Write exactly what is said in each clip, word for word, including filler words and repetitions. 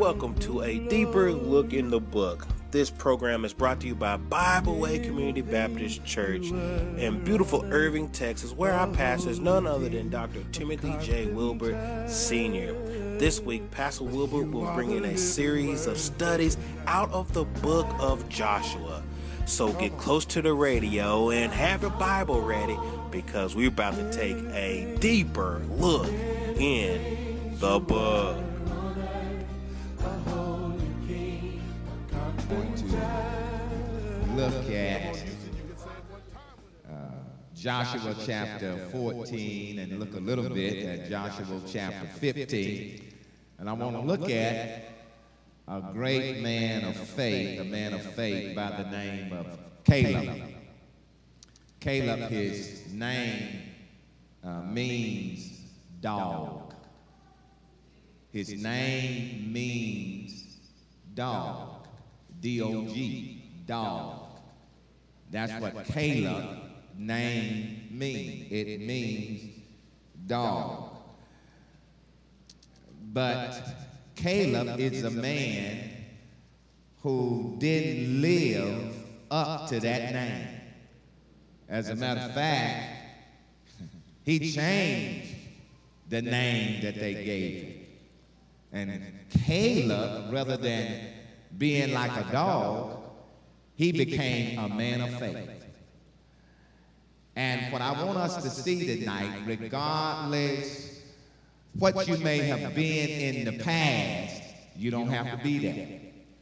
welcome to a deeper look in the book. This program is brought to you by Bible Way Community Baptist Church in beautiful Irving, Texas, where our pastor is none other than Doctor Timothy J. Wilbert, Senior This week, Pastor Wilbert will bring in a series of studies out of the book of Joshua. So get close to the radio and have your Bible ready, because we're about to take a deeper look in the book. Going to look at uh, Joshua chapter fourteen and look a little bit at Joshua chapter fifteen. And I want to look at a great man of faith, a man of faith by the name of Caleb. Caleb, his name uh, means dog. His name means dog. D O G, dog. That's what Caleb name means. It means dog. But Caleb is a man who didn't live up to that name. As a matter of fact, he changed the name that they gave him. And Caleb, rather than being like a dog, he became a man of faith. And what I want us to see tonight, regardless what you may have been in the past, you don't have to be that.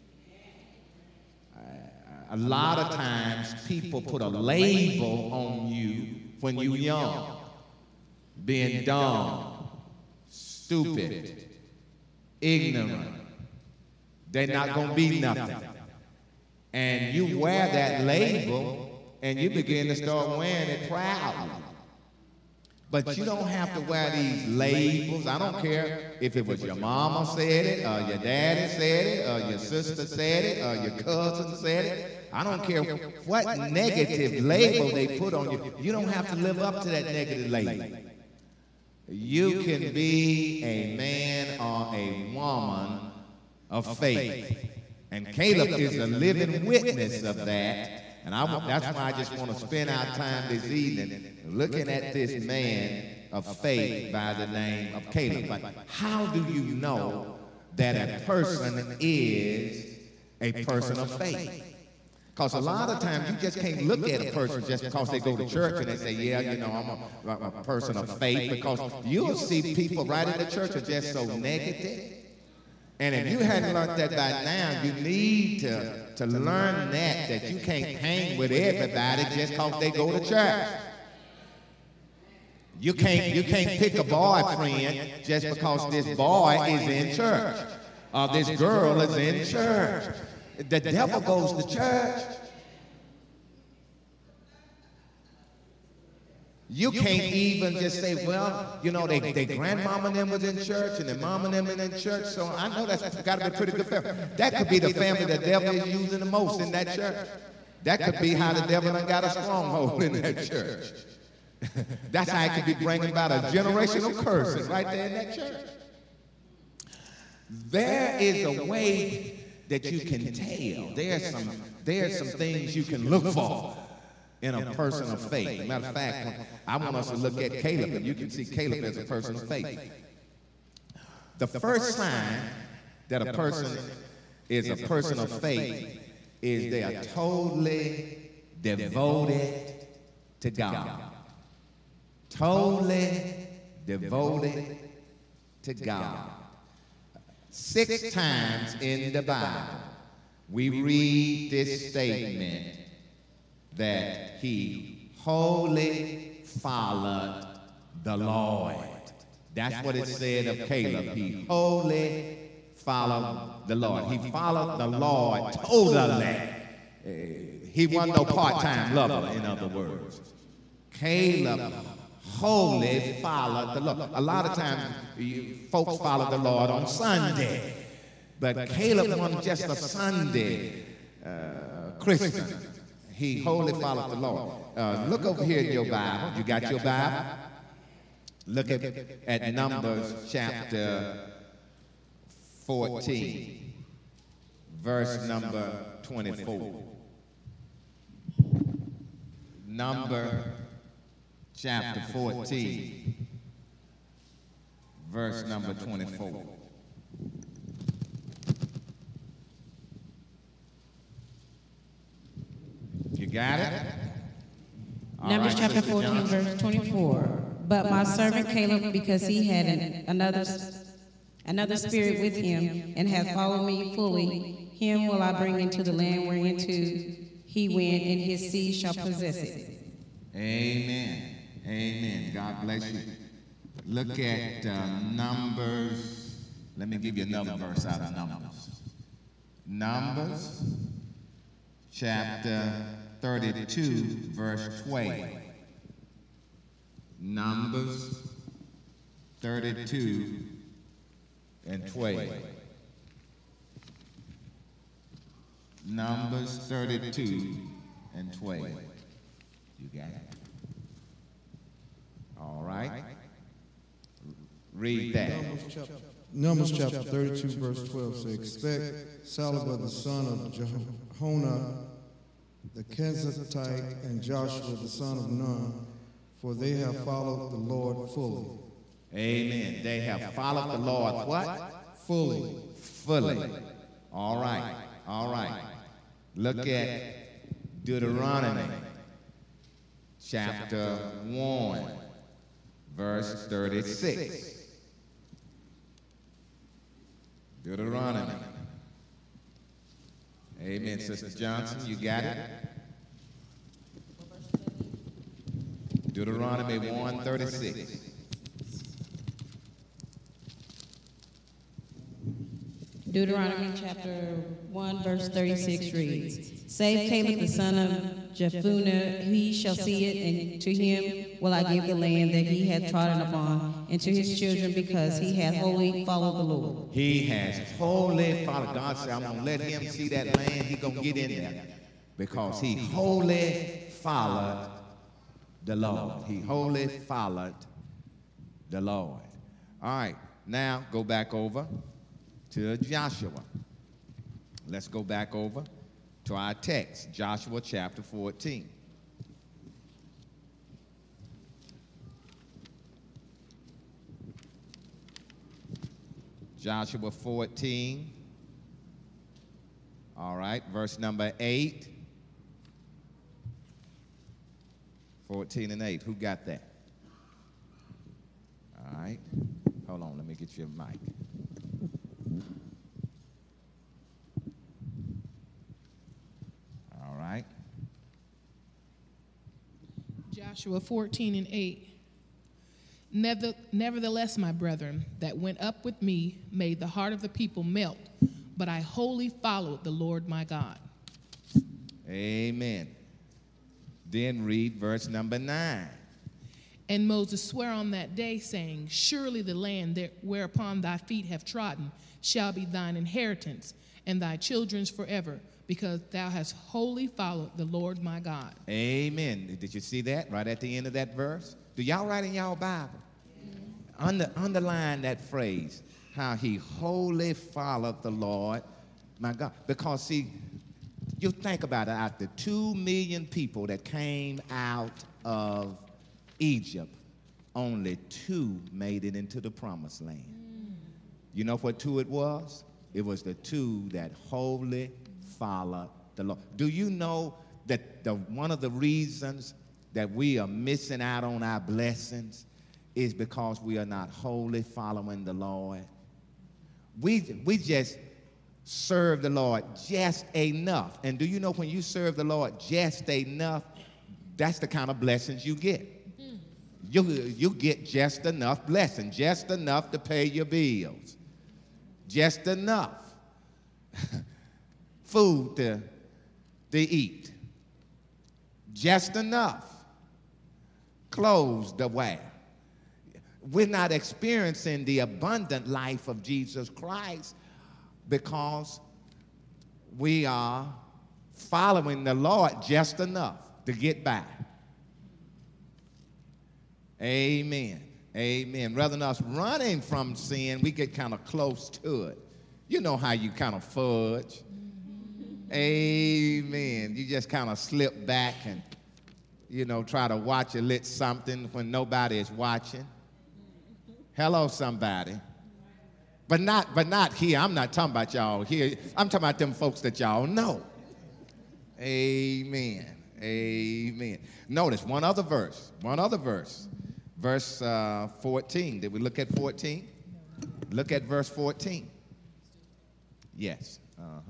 A lot of times people put a label on you when you're young, being dumb, stupid, ignorant. They're not going to be nothing. And you wear that label and you begin to start wearing it proudly. But you don't have to wear these labels. I don't care if it was your mama said it, or your daddy said it, or your sister said it, or your cousin said it. I don't care what negative label they put on you. You don't have to live up to that negative label. You can be a man or a woman of faith. And Caleb is a living witness of that. And I, that's why I just want to spend our time this evening looking at this man of faith by the name of Caleb. But how do you know that a person is a person of faith? Because a lot of times you just can't look at a person just because they go to church and they say, yeah, you know, I'm a, I'm a person of faith. Because you'll see people right in the church are just so negative. And if you hadn't learned that by now, you need to, to learn that, that you can't hang with everybody just because they go to church. You can't, you can't pick a boyfriend just because this boy is in church or this girl is in church. The devil goes to church. You can't even just say, well, you know, they, they grandmama and them was in church and their mama and them was in church, so I know that's got to be a pretty good family. That could be the family the devil is using the most in that church. That could be how the devil done got a stronghold in that church. That's how it could be bringing about a generational curse right there in that church. There is a way that you can tell. There's some, there's some things you can look for in a person of faith. Matter of fact, I want us to look at Caleb, and you can see Caleb as a person of faith. The first sign that a person is a person of faith is they are totally devoted to God. Totally devoted to God. Six times in the Bible, we read this statement that he wholly followed the Lord. That's what it said of Caleb. He wholly followed the Lord. He followed the Lord totally. Uh, he wasn't no part-time lover, in other words. Caleb wholly followed the Lord. A lot of times, you, folks follow the Lord on Sunday. But Caleb wasn't just a Sunday uh, Christian. He wholly followed the Lord. Uh, look over here in your Bible. You got your Bible? Look at, at Numbers chapter fourteen, verse number twenty-four. Number chapter fourteen, verse number twenty-four. You got it? All Numbers right, chapter Sister fourteen, Johnson. verse twenty-four. But my servant Caleb, because he had an, another, another spirit with him, and hath followed me fully, him will I bring into the land whereinto he went, and his seed shall possess it. Amen. Amen. God bless you. Look at uh, Numbers. Let me give you another verse out of Numbers. Numbers chapter thirty-two, verse twelve. Numbers thirty-two and twelve. Numbers thirty-two and twelve. You got it? All right. Read that. Numbers chapter, Numbers chapter thirty-two, verse twelve says, expect Salabah the son of Jehonah, the Kenzatite, and Joshua the son of Nun, for they have followed the Lord fully. Amen. They have followed the Lord what? Fully. Fully. All right. All right. Look at Deuteronomy chapter one, verse thirty-six. Deuteronomy. Amen. Sister Johnson, you got it? Deuteronomy one thirty-six. Deuteronomy chapter one, verse thirty-six reads, Save Caleb the son of Jephunneh, he shall see it, and to him will I give the land that he hath trodden upon, and to his children, because he hath wholly followed the Lord. He has wholly followed. God said, I'm going to let him see that land. He's going to get in there because he wholly followed the Lord. He wholly followed the Lord. All right, now go back over to Joshua. Let's go back over to our text, Joshua chapter fourteen. Joshua fourteen. All right, verse number eight. fourteen and eight. Who got that? All right. Hold on, let me get you a mic. All right. Joshua fourteen and eight. Never, nevertheless, my brethren, that went up with me made the heart of the people melt, but I wholly followed the Lord my God. Amen. Then read verse number nine. And Moses sware on that day, saying, Surely the land that whereupon thy feet have trodden shall be thine inheritance, and thy children's forever, because thou hast wholly followed the Lord my God. Amen. Did you see that right at the end of that verse? Do y'all write in y'all Bible? Yeah. Under, underline that phrase, how he wholly followed the Lord my God. Because, see, you think about it, out the two million people that came out of Egypt, only two made it into the promised land. Mm. You know what two it was? It was the two that wholly followed the Lord. Do you know that the, one of the reasons that we are missing out on our blessings is because we are not wholly following the Lord? We, we just serve the Lord just enough. And do you know when you serve the Lord just enough, that's the kind of blessings you get. You, you get just enough blessing, just enough to pay your bills, just enough food to, to eat, just enough clothes to wear. We're not experiencing the abundant life of Jesus Christ because we are following the Lord just enough to get by. Amen. Amen. Rather than us running from sin, we get kind of close to it. You know how you kind of fudge. Amen. You just kind of slip back and, you know, try to watch a lit something when nobody is watching. Hello, somebody. But not, but not here. I'm not talking about y'all here. I'm talking about them folks that y'all know. Amen. Amen. Notice one other verse. One other verse. Verse uh, fourteen. Did we look at fourteen? Look at verse fourteen. Yes. Uh-huh.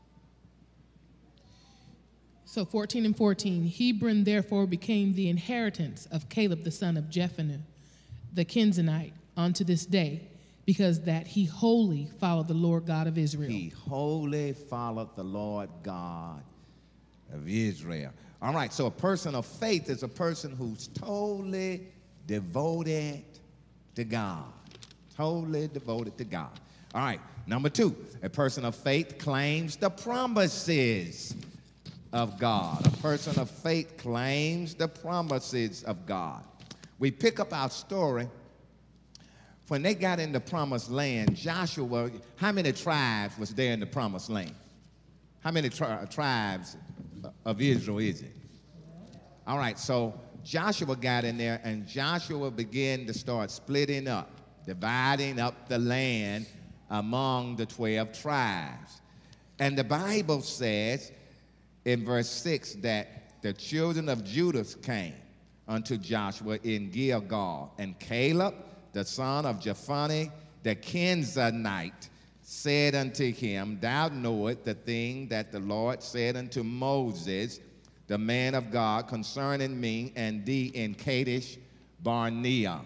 So fourteen and fourteen, Hebron therefore became the inheritance of Caleb the son of Jephunneh, the Kenizzite, unto this day, because that he wholly followed the Lord God of Israel. He wholly followed the Lord God of Israel. All right, so a person of faith is a person who's totally devoted to God. Totally devoted to God. All right, number two, a person of faith claims the promises of God. A person of faith claims the promises of God. We pick up our story. When they got in the promised land, Joshua, how many tribes was there in the promised land? How many tri- tribes of Israel is it? All right, so Joshua got in there, and Joshua began to start splitting up, dividing up the land among the twelve tribes. And the Bible says in verse six that the children of Judah came unto Joshua in Gilgal, and Caleb, the son of Jephunneh, the Kenizzite, said unto him, Thou knowest the thing that the Lord said unto Moses, the man of God, concerning me and thee in Kadesh Barnea.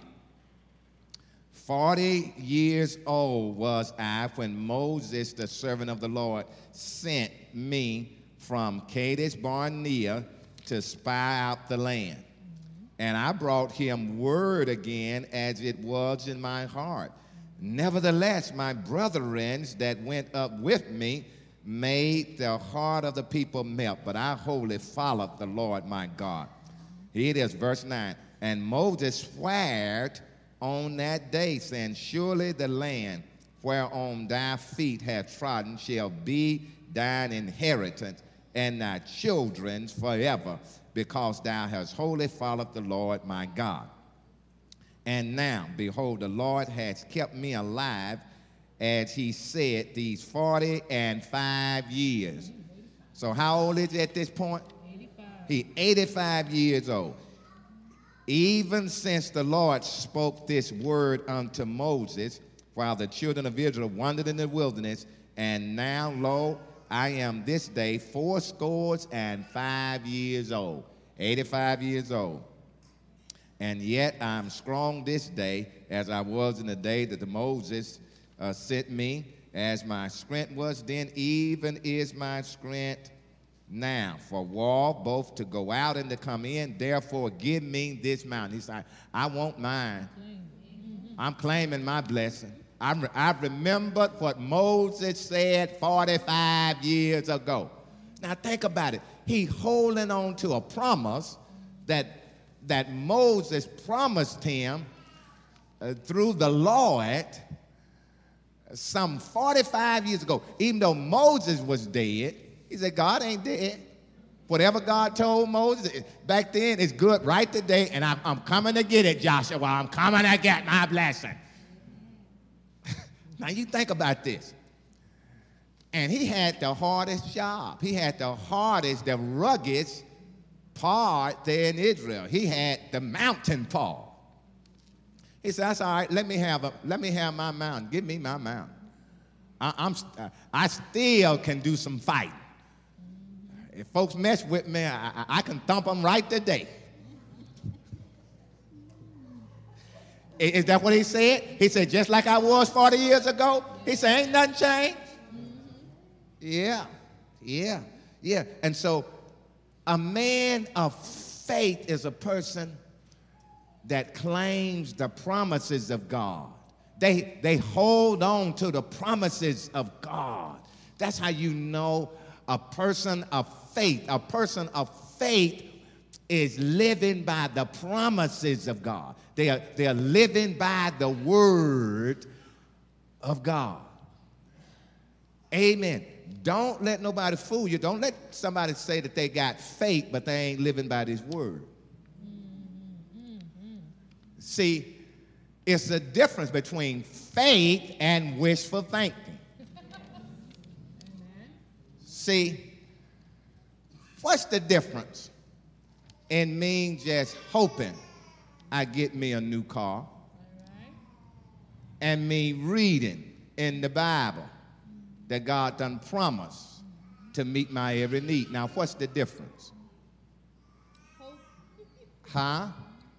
Forty years old was I when Moses, the servant of the Lord, sent me from Kadesh Barnea to spy out the land. And I brought him word again as it was in my heart. Nevertheless, my brethren that went up with me made the heart of the people melt, but I wholly followed the Lord my God. Here it is, verse nine. And Moses swore on that day, saying, Surely the land whereon thy feet have trodden shall be thine inheritance, and thy children's forever, because thou hast wholly followed the Lord my God. And now, behold, the Lord has kept me alive, as he said, these forty and five years. So how old is he at this point? eighty-five. He eighty-five years old. Even since the Lord spoke this word unto Moses, while the children of Israel wandered in the wilderness, and now, lo, I am this day four scores and five years old. eighty-five years old. And yet I'm strong this day, as I was in the day that the Moses uh, sent me, as my strength was then, even is my strength now, for war, both to go out and to come in. Therefore, give me this mountain. He said, I want mine. I'm claiming my blessing. I, re- I remembered what Moses said forty-five years ago. Now think about it. He holding on to a promise that, that Moses promised him uh, through the Lord some forty-five years ago. Even though Moses was dead, he said, God ain't dead. Whatever God told Moses back then is good right today, and I'm, I'm coming to get it, Joshua. I'm coming to get my blessing. Now you think about this. And he had the hardest job. He had the hardest, the ruggedest part there in Israel. He had the mountain part. He said, that's all right, let me have, a, let me have my mountain. Give me my mountain. I, I'm, I still can do some fighting. If folks mess with me, I, I can thump them right today. Is that what he said? He said, just like I was forty years ago? He said, ain't nothing changed? Yeah, yeah, yeah. And so a man of faith is a person that claims the promises of God. They, they hold on to the promises of God. That's how you know a person of faith. A person of faith is living by the promises of God. They are, they are living by the word of God. Amen. Don't let nobody fool you. Don't let somebody say that they got faith, but they ain't living by this word. Mm-hmm. See, it's the difference between faith and wishful thinking. See, what's the difference in me just hoping I get me a new car and me reading in the Bible that God done promised to meet my every need? Now, what's the difference? Huh?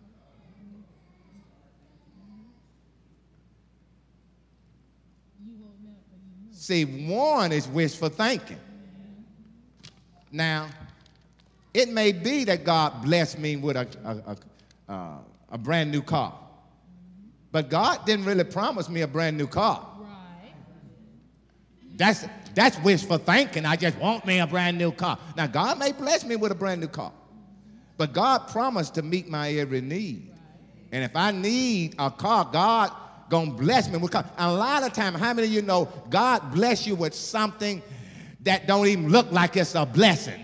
See, one is wishful thinking. Now, it may be that God blessed me with a, a, a, a, a brand new car, but God didn't really promise me a brand new car. Right. That's, that's wishful thinking. I just want me a brand new car. Now, God may bless me with a brand new car, but God promised to meet my every need. And if I need a car, God gonna bless me with a car. And a lot of times, how many of you know God bless you with something that don't even look like it's a blessing?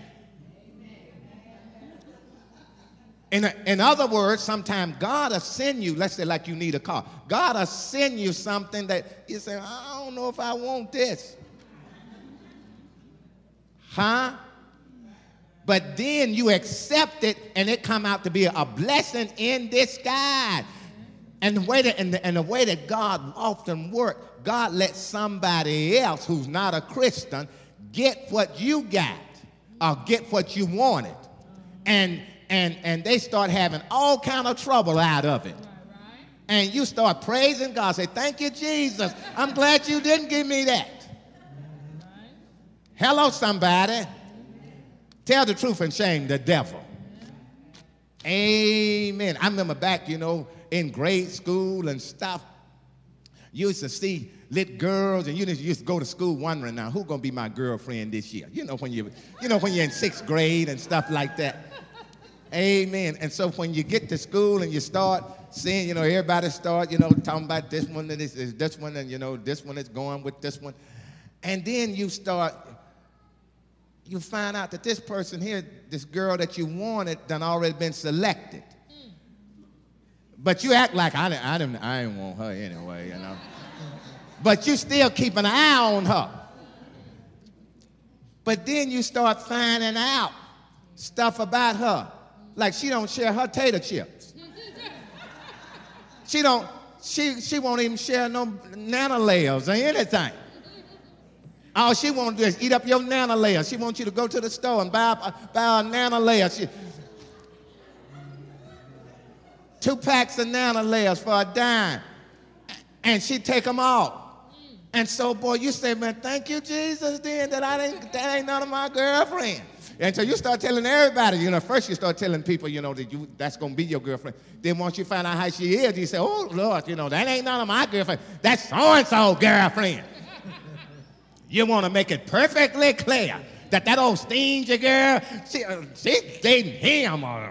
In, a, in other words, sometimes God will send you, let's say like you need a car. God will send you something that you say, I don't know if I want this. Huh? But then you accept it and it come out to be a blessing in disguise. And the way that, and the, and the way that God often works, God lets somebody else who's not a Christian get what you got or get what you wanted. And And, and they start having all kind of trouble out of it. And you start praising God. Say, thank you, Jesus. I'm glad you didn't give me that. Hello, somebody. Tell the truth and shame the devil. Amen. I remember back, you know, in grade school and stuff, you used to see lit girls, and you used to go to school wondering, now, who's going to be my girlfriend this year? You know, when you, you know, when you're in sixth grade and stuff like that. Amen. And so when you get to school and you start seeing, you know, everybody start, you know, talking about this one and this is this one, and, you know, this one is going with this one. And then you start, you find out that this person here, this girl that you wanted, done already been selected. But you act like, I didn't, I didn't, I didn't want her anyway, you know. But you still keep an eye on her. But then you start finding out stuff about her. Like she don't share her tater chips. She don't, she, she won't even share no nana layers or anything. All she wants to do is eat up your nana layers. She wants you to go to the store and buy, buy a nana layer. She, two packs of nana layers for a dime. And she take them all. And so, boy, you say, man, thank you, Jesus, then, that I didn't, that ain't none of my girlfriend. And so you start telling everybody, you know, first you start telling people, you know, that you that's going to be your girlfriend. Then once you find out how she is, you say, oh, Lord, you know, that ain't none of my girlfriend. That's so-and-so girlfriend. You want to make it perfectly clear that that old stingy girl, she, uh, she's dating him. Or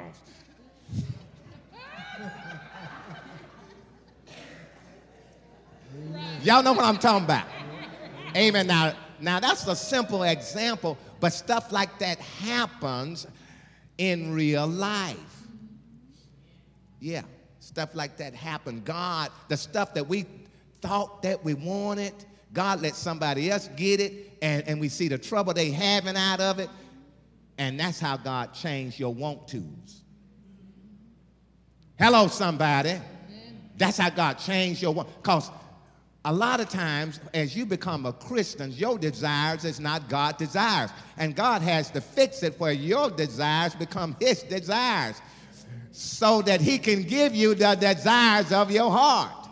y'all know what I'm talking about. Amen. Now, now that's a simple example. But stuff like that happens in real life. Yeah, stuff like that happens. God, the stuff that we thought that we wanted, God let somebody else get it, and, and we see the trouble they having out of it, and that's how God changed your want tos. Hello, somebody. That's how God changed your want. Because a lot of times, as you become a Christian, your desires is not God's desires. And God has to fix it where your desires become his desires so that he can give you the desires of your heart.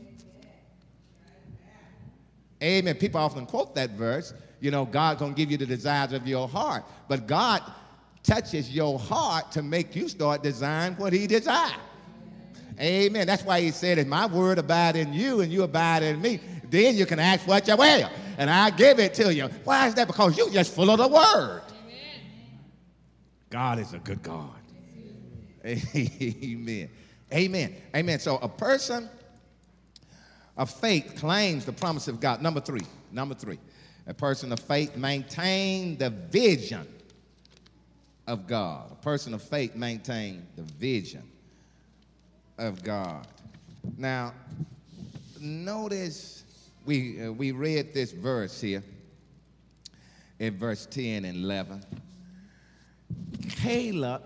Amen. People often quote that verse, you know, God's going to give you the desires of your heart. But God touches your heart to make you start desiring what he desires. Amen. That's why he said, if my word abide in you and you abide in me, then you can ask what you will, and I give it to you. Why is that? Because you're just full of the word. Amen. God is a good God. Amen. Amen. Amen. So a person of faith claims the promise of God. Number three. Number three. A person of faith maintains the vision of God. A person of faith maintains the vision of God. Now, notice we, uh, we read this verse here in verse ten and eleven. Caleb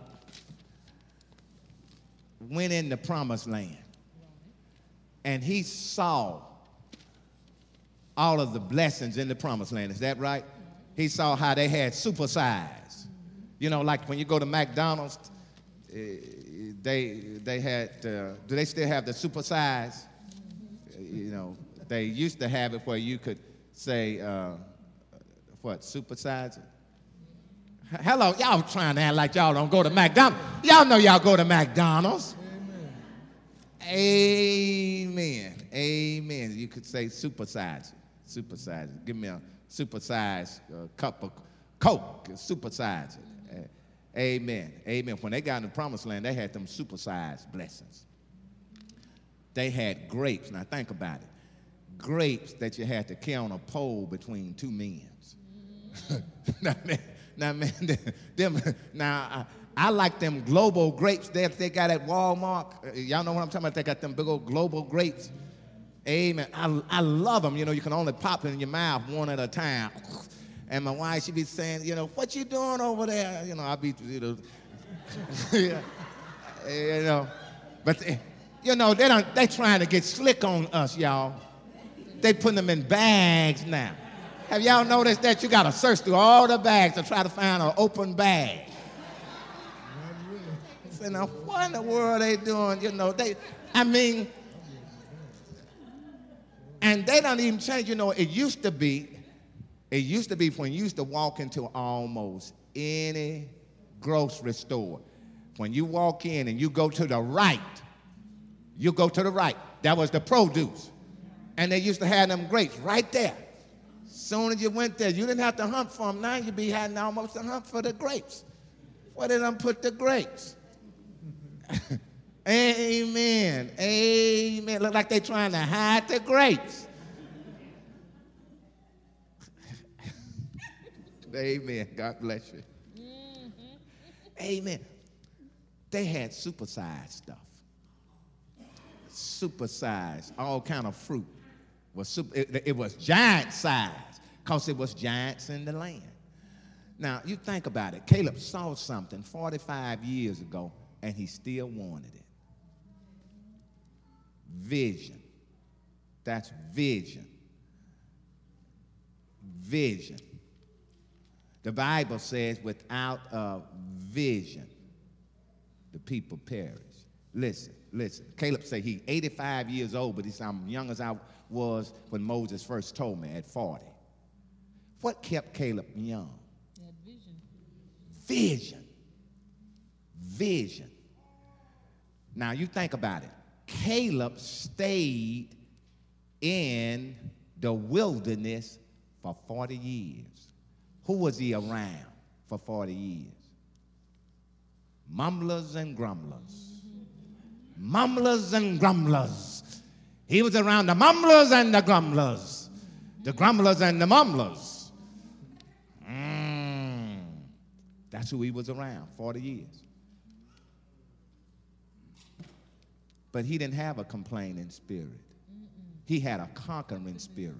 went in the promised land, and he saw all of the blessings in the promised land. Is that right? He saw how they had supersized. You know, like when you go to McDonald's, uh, they they had, uh, do they still have the supersize? You know, they used to have it where you could say, uh, what, supersize it? Hello, y'all trying to act like y'all don't go to McDonald's. Y'all know y'all go to McDonald's. Amen. Amen. Amen. You could say supersize it. Supersize it. Give me a supersized uh, cup of Coke. Supersize it. Uh, amen. Amen. When they got in the promised land, they had them supersized blessings. They had grapes. Now think about it. Grapes that you had to carry on a pole between two men. now, man, now, man, them, now I, I like them global grapes that they got at Walmart. Uh, y'all know what I'm talking about? They got them big old global grapes. Amen. I, I love them. You know, you can only pop it in your mouth one at a time. And my wife, she be saying, you know, what you doing over there? You know, I be, you know, yeah, you know, but they, you know, they don't. They trying to get slick on us, y'all. They putting them in bags now. Have y'all noticed that? You got to search through all the bags to try to find an open bag. So now, what in the world are they doing? You know, they, I mean, and they don't even change. You know, it used to be, it used to be when you used to walk into almost any grocery store. When you walk in and you go to the right, you go to the right. That was the produce. And they used to have them grapes right there. Soon as you went there, you didn't have to hunt for them. Now you be having almost to hunt for the grapes. Where did them put the grapes? Amen. Amen. Look like they trying to hide the grapes. Amen. God bless you. Mm-hmm. Amen. They had supersized stuff. Supersized, all kind of fruit. Was super, it, it was giant size because it was giants in the land. Now, you think about it. Caleb saw something forty-five years ago, and he still wanted it. Vision. That's vision. Vision. The Bible says, without a vision, the people perish. Listen, listen. Caleb said he's eighty-five years old, but he's I'm young as I was when Moses first told me at forty. What kept Caleb young? He had vision. Vision. Vision. Now you think about it. Caleb stayed in the wilderness for forty years. Who was he around for forty years? Mumblers and grumblers. Mumblers and grumblers. He was around the mumblers and the grumblers. The grumblers and the mumblers. Mm. That's who he was around, forty years. But he didn't have a complaining spirit. He had a conquering spirit.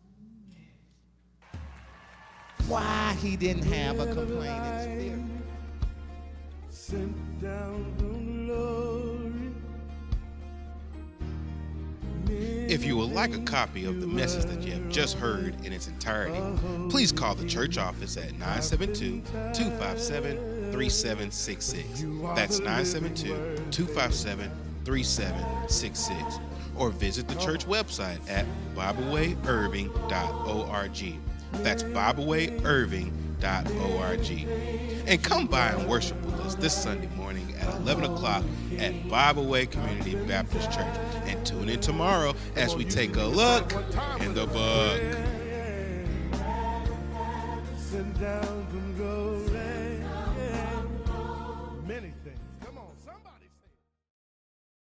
Why he didn't have a complaining spirit? Sent down from glory. If you would like a copy of the message that you have just heard in its entirety, please call the church office at nine seven two, two five seven, three seven six six. That's nine seven two, two five seven, three seven six six. Or visit the church website at bible way irving dot org. That's bible way irving dot org. And come by and worship with us this Sunday morning at eleven o'clock at Bible Way Community Baptist Church. And tune in tomorrow as we take a look in the book. Sent down